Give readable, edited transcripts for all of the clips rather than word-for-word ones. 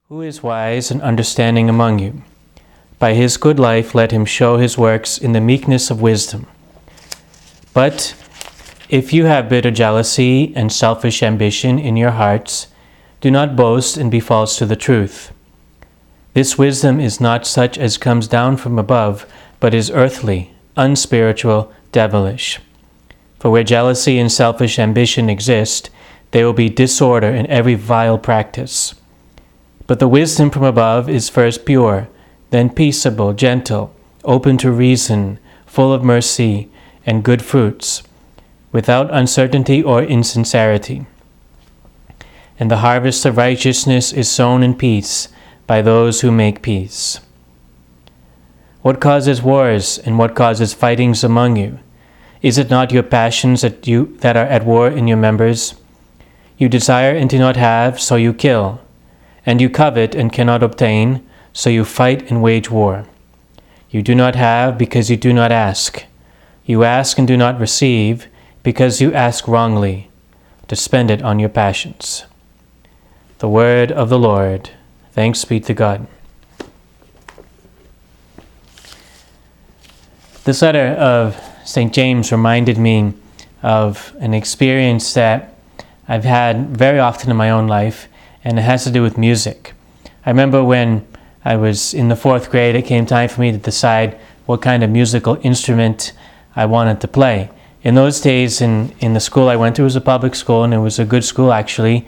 Who is wise and understanding among you? By his good life let him show his works in the meekness of wisdom. But if you have bitter jealousy and selfish ambition in your hearts, do not boast and be false to the truth. This wisdom is not such as comes down from above, but is earthly, unspiritual, devilish. For where jealousy and selfish ambition exist, there will be disorder in every vile practice. But the wisdom from above is first pure, then peaceable, gentle, open to reason, full of mercy and good fruits, without uncertainty or insincerity. And the harvest of righteousness is sown in peace by those who make peace. What causes wars and what causes fightings among you? Is it not your passions that are at war in your members? You desire and do not have, so you kill. And you covet and cannot obtain, so you fight and wage war. You do not have because you do not ask. You ask and do not receive because you ask wrongly, to spend it on your passions. The word of the Lord. Thanks be to God. This letter of St. James reminded me of an experience that I've had very often in my own life, and it has to do with music. I remember when I was in the 4th grade, it came time for me to decide what kind of musical instrument I wanted to play. In those days, in the school I went to, it was a public school, and it was a good school actually.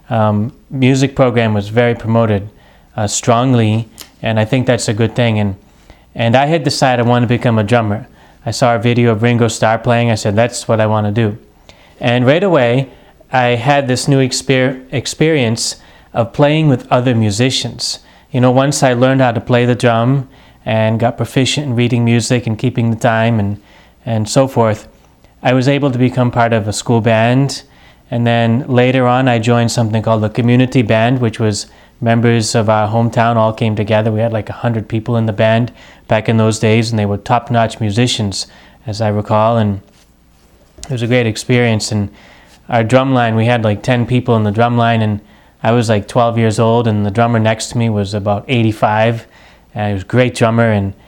Music program was very promoted strongly, and I think that's a good thing. And I had decided I wanted to become a drummer. I saw a video of Ringo Starr playing. I said, that's what I want to do. And right away, I had this new experience of playing with other musicians. You know, once I learned how to play the drum and got proficient in reading music and keeping the time and so forth, I was able to become part of a school band. And then later on, I joined something called the community band, which was members of our hometown all came together. We had like 100 people in the band back in those days, and they were top-notch musicians, as I recall. And it was a great experience. And our drum line, we had like 10 people in the drum line, and I was like 12 years old, and the drummer next to me was about 85, and he was a great drummer,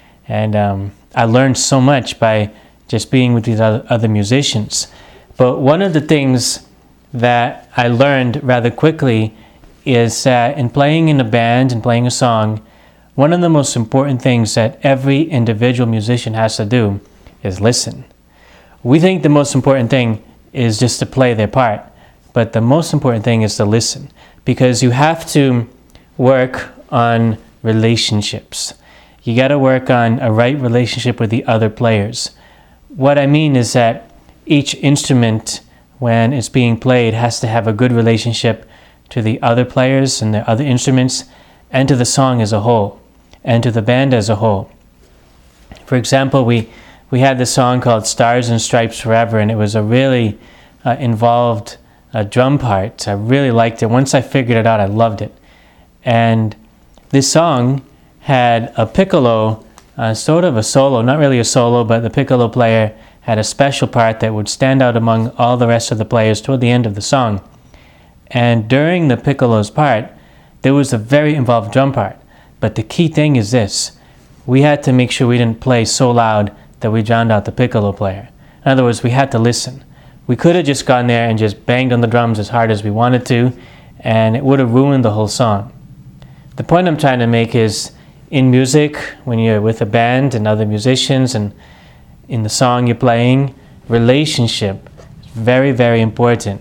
and I learned so much by just being with these other musicians. But one of the things that I learned rather quickly is that in playing in a band and playing a song, one of the most important things that every individual musician has to do is listen. We think the most important thing is just to play their part, but the most important thing is to listen, because you have to work on relationships. You got to work on a right relationship with the other players. What I mean is that each instrument, when it's being played, has to have a good relationship to the other players and the other instruments, and to the song as a whole, and to the band as a whole. For example, we had this song called Stars and Stripes Forever, and it was a really involved drum part. I really liked it. Once I figured it out, I loved it. And this song had a piccolo, sort of a solo, not really a solo, but the piccolo player had a special part that would stand out among all the rest of the players toward the end of the song. And during the piccolo's part, there was a very involved drum part. But the key thing is this: we had to make sure we didn't play so loud that we drowned out the piccolo player. In other words, we had to listen. We could have just gone there and just banged on the drums as hard as we wanted to, and it would have ruined the whole song. The point I'm trying to make is, in music, when you're with a band and other musicians, and in the song you're playing, relationship is very, very important.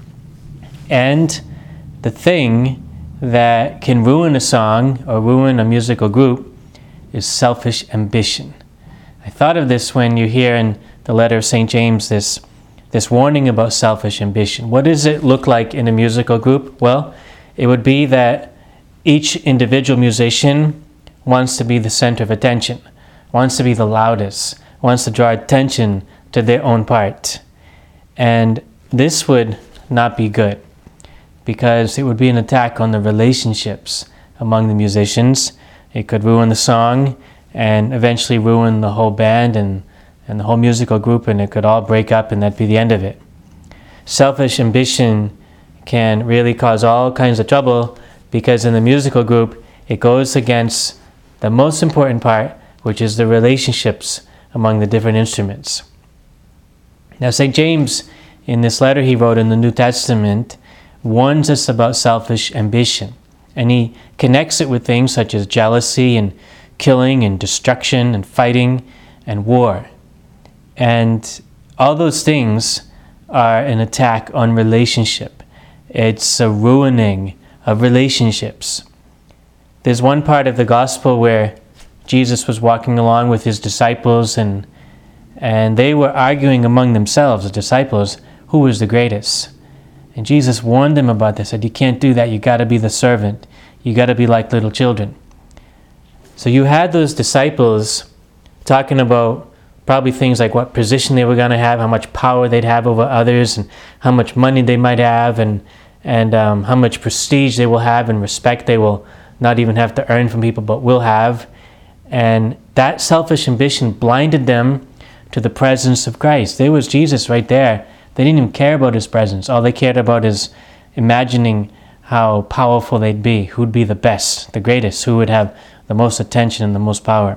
And the thing that can ruin a song or ruin a musical group is selfish ambition. I thought of this when you hear in the letter of St. James this warning about selfish ambition. What does it look like in a musical group? Well, it would be that each individual musician wants to be the center of attention, wants to be the loudest, wants to draw attention to their own part. And this would not be good, because it would be an attack on the relationships among the musicians. It could ruin the song and eventually ruin the whole band and the whole musical group, and it could all break up, and that'd be the end of it. Selfish ambition can really cause all kinds of trouble because in the musical group, it goes against the most important part, which is the relationships among the different instruments. Now, St. James, in this letter he wrote in the New Testament, warns us about selfish ambition. And he connects it with things such as jealousy and killing and destruction and fighting and war. And all those things are an attack on relationship. It's a ruining of relationships. There's one part of the gospel where Jesus was walking along with his disciples and they were arguing among themselves, the disciples, who was the greatest. And Jesus warned them about this, said, you can't do that, you got to be the servant. You got to be like little children. So you had those disciples talking about probably things like what position they were going to have, how much power they'd have over others, and how much money they might have, and how much prestige they will have and respect they will not even have to earn from people, but will have. And that selfish ambition blinded them to the presence of Christ. There was Jesus right there. They didn't even care about his presence. All they cared about is imagining how powerful they'd be, who'd be the best, the greatest, who would have the most attention and the most power.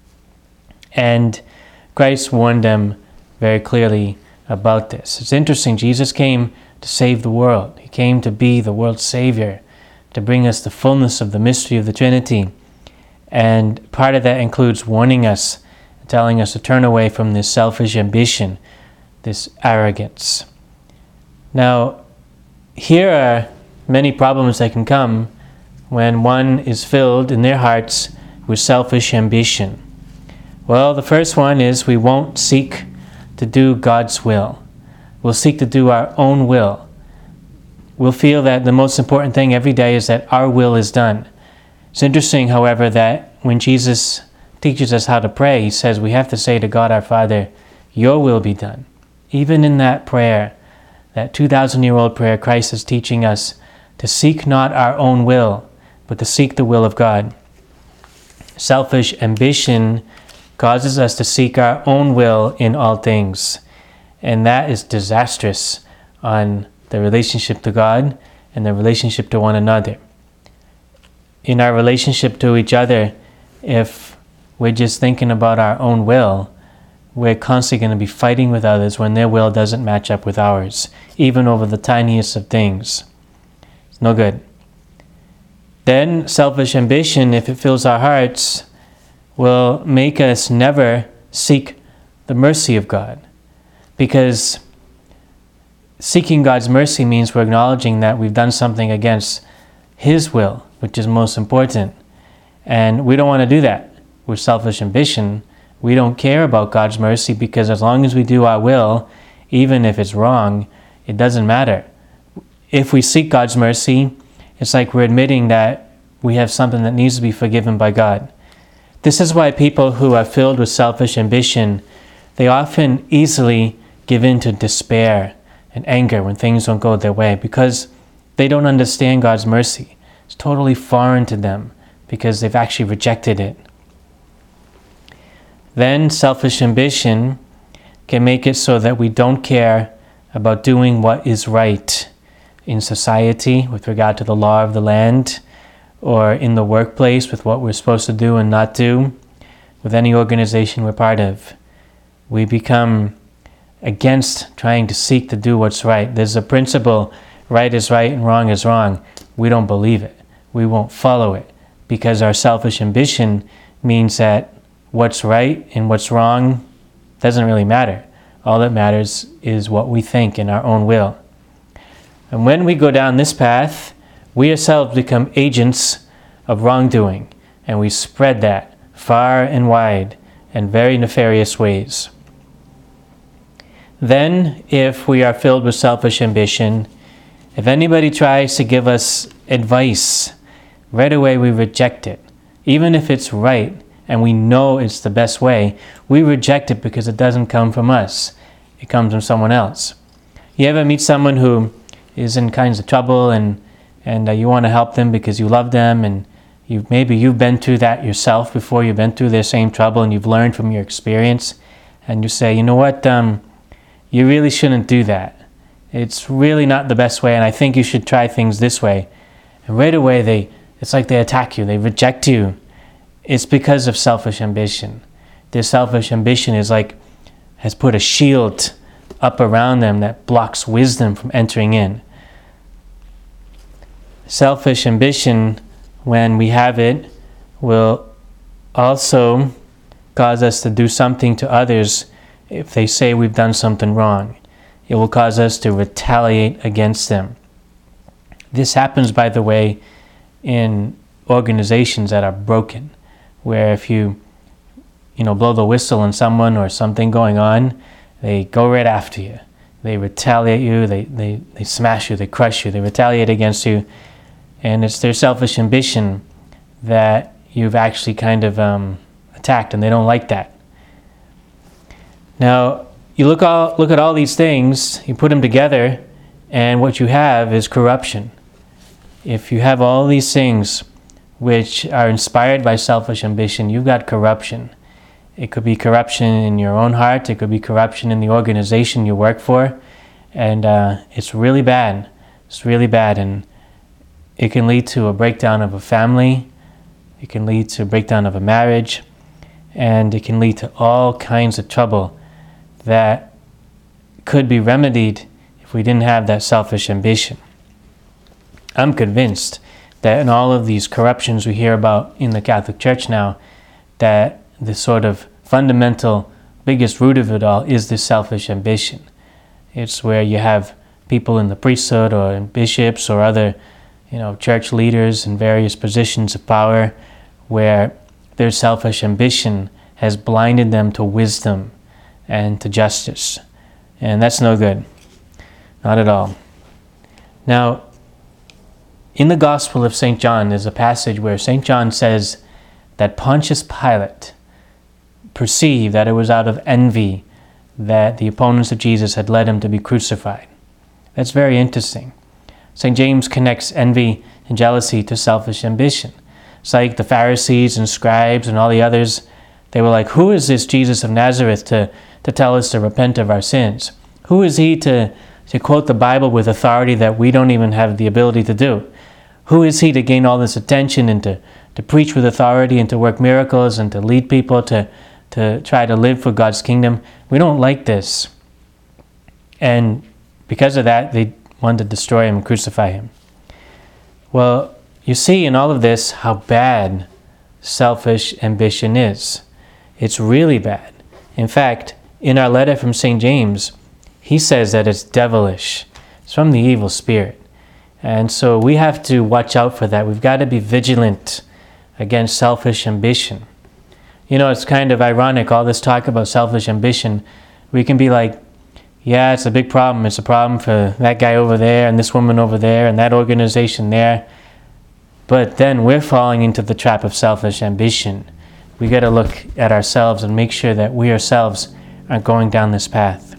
And Christ warned them very clearly about this. It's interesting, Jesus came to save the world. He came to be the world's Savior, to bring us the fullness of the mystery of the Trinity. And part of that includes warning us, telling us to turn away from this selfish ambition, this arrogance. Now, here are many problems that can come when one is filled in their hearts with selfish ambition. Well, the first one is we won't seek to do God's will. We'll seek to do our own will. We'll feel that the most important thing every day is that our will is done. It's interesting, however, that when Jesus teaches us how to pray, he says we have to say to God our Father, your will be done. Even in that prayer, that 2,000-year-old prayer, Christ is teaching us to seek not our own will, but to seek the will of God. Selfish ambition causes us to seek our own will in all things, and that is disastrous on the relationship to God and the relationship to one another. In our relationship to each other, if we're just thinking about our own will, we're constantly going to be fighting with others when their will doesn't match up with ours, even over the tiniest of things. It's no good. Then selfish ambition, if it fills our hearts, will make us never seek the mercy of God. Because seeking God's mercy means we're acknowledging that we've done something against His will, which is most important. And we don't want to do that with selfish ambition. We don't care about God's mercy because as long as we do our will, even if it's wrong, it doesn't matter. If we seek God's mercy, it's like we're admitting that we have something that needs to be forgiven by God. This is why people who are filled with selfish ambition, they often easily give in to despair and anger when things don't go their way because they don't understand God's mercy. It's totally foreign to them because they've actually rejected it. Then selfish ambition can make it so that we don't care about doing what is right in society with regard to the law of the land, or in the workplace with what we're supposed to do and not do, with any organization we're part of. We become against trying to seek to do what's right. There's a principle, right is right and wrong is wrong. We don't believe it. We won't follow it because our selfish ambition means that what's right and what's wrong doesn't really matter. All that matters is what we think in our own will. And when we go down this path, we ourselves become agents of wrongdoing, and we spread that far and wide in very nefarious ways. Then, if we are filled with selfish ambition, if anybody tries to give us advice, right away we reject it. Even if it's right, and we know it's the best way, we reject it because it doesn't come from us. It comes from someone else. You ever meet someone who is in kinds of trouble and you want to help them because you love them, and maybe you've been through that yourself before, you've been through their same trouble and you've learned from your experience, and you say, you know what, you really shouldn't do that. It's really not the best way, and I think you should try things this way. And right away, it's like they attack you, they reject you. It's because of selfish ambition. Their selfish ambition has put a shield up around them that blocks wisdom from entering in. Selfish ambition, when we have it, will also cause us to do something to others if they say we've done something wrong. It will cause us to retaliate against them. This happens, by the way, in organizations that are broken, where if you blow the whistle on someone or something going on, they go right after you. They retaliate you, they smash you, they crush you, they retaliate against you. And it's their selfish ambition that you've actually kind of attacked, and they don't like that. Now, you look at all these things, you put them together, and what you have is corruption. If you have all these things which are inspired by selfish ambition, you've got corruption. It could be corruption in your own heart, it could be corruption in the organization you work for, and it's really bad. It's really bad, and it can lead to a breakdown of a family, it can lead to a breakdown of a marriage, and it can lead to all kinds of trouble that could be remedied if we didn't have that selfish ambition. I'm convinced that in all of these corruptions we hear about in the Catholic Church now, that the sort of fundamental, biggest root of it all is this selfish ambition. It's where you have people in the priesthood or in bishops or other church leaders in various positions of power where their selfish ambition has blinded them to wisdom and to justice. And that's no good. Not at all. Now, in the Gospel of St. John, there's a passage where St. John says that Pontius Pilate perceived that it was out of envy that the opponents of Jesus had led him to be crucified. That's very interesting. St. James connects envy and jealousy to selfish ambition. It's like the Pharisees and scribes and all the others, they were like, who is this Jesus of Nazareth to tell us to repent of our sins? Who is he to quote the Bible with authority that we don't even have the ability to do? Who is he to gain all this attention and to preach with authority and to work miracles and to lead people to try to live for God's kingdom? We don't like this. And because of that, they wanted to destroy him and crucify him. Well, you see in all of this how bad selfish ambition is. It's really bad. In fact, in our letter from St. James, he says that it's devilish. It's from the evil spirit. And so we have to watch out for that. We've got to be vigilant against selfish ambition. It's kind of ironic, all this talk about selfish ambition. We can be like, yeah, it's a big problem. It's a problem for that guy over there and this woman over there and that organization there. But then we're falling into the trap of selfish ambition. We got to look at ourselves and make sure that we ourselves aren't going down this path.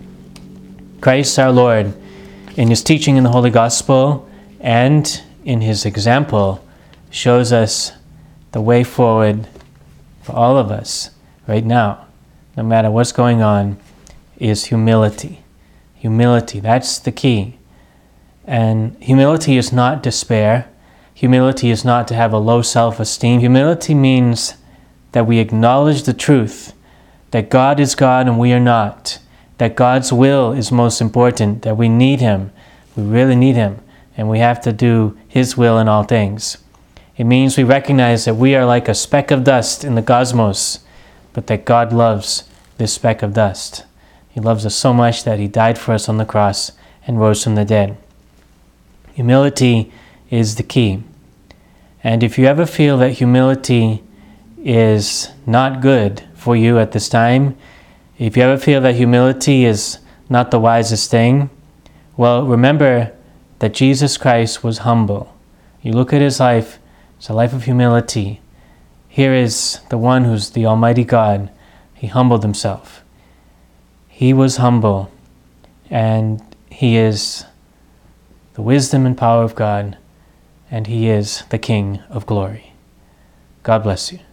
Christ our Lord, in his teaching in the Holy Gospel and in his example, shows us the way forward for all of us right now, no matter what's going on, is humility. Humility, that's the key. And humility is not despair. Humility is not to have a low self-esteem. Humility means that we acknowledge the truth, that God is God and we are not, that God's will is most important, that we need him, we really need him, and we have to do his will in all things. It means we recognize that we are like a speck of dust in the cosmos, but that God loves this speck of dust. He loves us so much that he died for us on the cross and rose from the dead. Humility is the key. And if you ever feel that humility is not good for you at this time, if you ever feel that humility is not the wisest thing, well, remember that Jesus Christ was humble. You look at his life, it's a life of humility. Here is the one who's the Almighty God. He humbled himself. He was humble, and he is the wisdom and power of God, and he is the King of glory. God bless you.